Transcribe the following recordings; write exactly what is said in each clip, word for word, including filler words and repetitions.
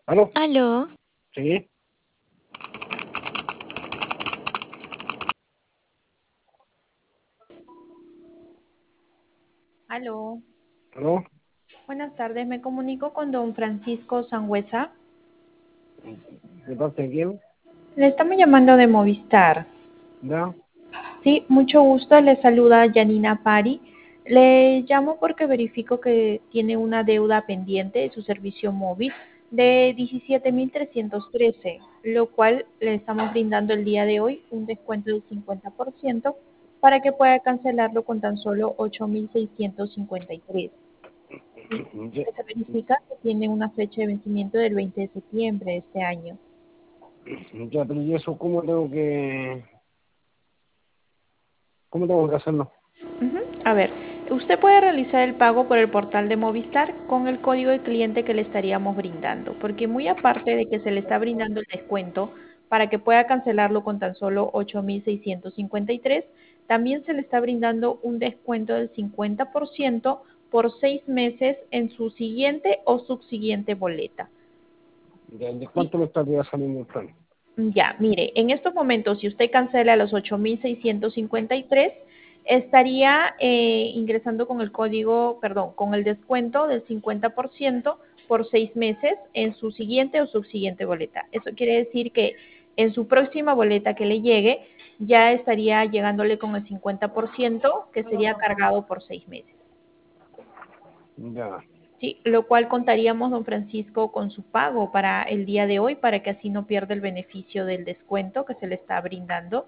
¿Aló? Aló, Sí, Aló, ¿aló? buenas tardes, me comunico con don Francisco Sangüesa. ¿De parte de quién? Le estamos llamando de Movistar. ¿Ya? Sí, mucho gusto, le saluda Janina Pari. Le llamo porque verifico que tiene una deuda pendiente de su servicio móvil de diecisiete mil trescientos trece, lo cual le estamos brindando el día de hoy un descuento del cincuenta por ciento para que pueda cancelarlo con tan solo ocho mil seiscientos cincuenta y tres. Sí, Ya, se verifica que tiene una fecha de vencimiento del veinte de septiembre de este año. ya, pero ¿y eso cómo tengo que, cómo tengo que hacerlo? Ujú. A ver, usted puede realizar el pago por el portal de Movistar con el código de cliente que le estaríamos brindando, porque muy aparte de que se le está brindando el descuento para que pueda cancelarlo con tan solo ocho mil seiscientos cincuenta y tres, también se le está brindando un descuento del cincuenta por ciento por seis meses en su siguiente o subsiguiente boleta. ¿De, de ¿Sí? cuánto me estaría saliendo el plan? Ya, mire, en estos momentos, si usted cancela los ocho mil seiscientos cincuenta y tres, estaría eh, ingresando con el código, perdón, con el descuento del cincuenta por ciento por seis meses en su siguiente o subsiguiente boleta. Eso quiere decir que en su próxima boleta que le llegue, ya estaría llegándole con el cincuenta por ciento que sería cargado por seis meses. Ya, Sí, lo cual contaríamos, don Francisco, con su pago para el día de hoy, para que así no pierda el beneficio del descuento que se le está brindando.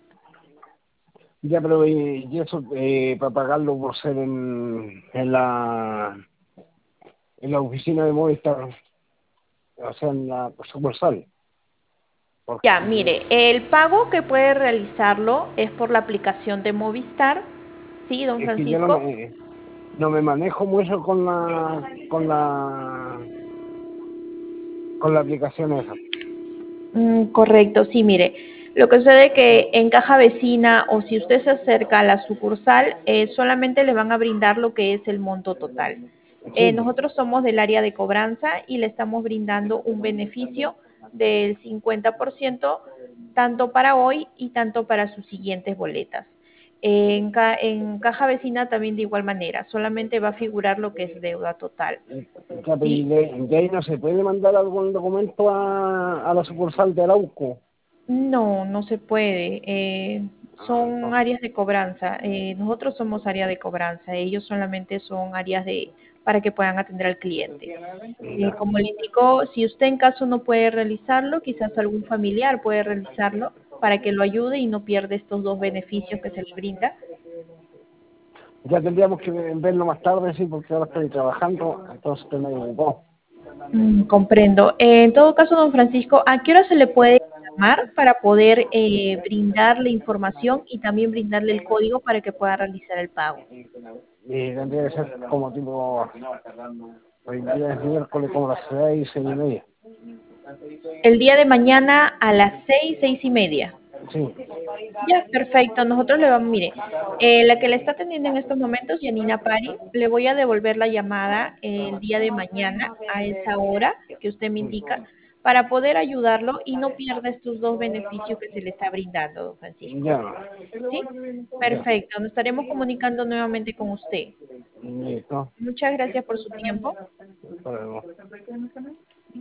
ya, pero ¿y, y eso eh, para pagarlo por ser en, en la, en la oficina de Movistar, o sea, en la sucursal? Ya, Porque mire, el pago que puede realizarlo es por la aplicación de Movistar, ¿sí, don es que yo no Francisco? me, no me manejo mucho con la, con la, con la aplicación esa. Mm, correcto, sí, mire. Lo que sucede es que en caja vecina o si usted se acerca a la sucursal, eh, solamente le van a brindar lo que es el monto total. Sí, Eh, nosotros somos del área de cobranza y le estamos brindando un beneficio del cincuenta por ciento tanto para hoy y tanto para sus siguientes boletas. En, ca en caja vecina también de igual manera, solamente va a figurar lo que es deuda total. ya, pero ¿y ¿Sí? de, de ahí no se puede mandar algún documento a, a la sucursal de Arauco? No, no se puede. Eh, Ah, son entonces, áreas de cobranza. Eh, nosotros somos área de cobranza. Ellos solamente son áreas de para que puedan atender al cliente. Eh, ya, como le indicó, si usted en caso no puede realizarlo, quizás algún familiar puede realizarlo para que lo ayude y no pierda estos dos beneficios que se le brinda. ya tendríamos que verlo más tarde, sí, porque ahora estoy trabajando, entonces estoy medio ocupado. Mm, comprendo. Eh, en todo caso, don Francisco, ¿a qué hora se le puede llamar para poder eh, brindarle información y también brindarle el código para que pueda realizar el pago? Y tendría que ser como tipo, hoy día es miércoles como las seis, seis y media. El día de mañana a las seis, seis y media. Sí, Ya, perfecto. Nosotros le vamos, mire, eh, la que le está atendiendo en estos momentos, Yanina Pari, le voy a devolver la llamada el día de mañana a esa hora que usted me indica para poder ayudarlo y no pierda estos dos beneficios que se le está brindando, don Francisco. ya, ¿Sí? ya, Perfecto. Nos estaremos comunicando nuevamente con usted. listo. Muchas gracias por su tiempo. Hasta luego.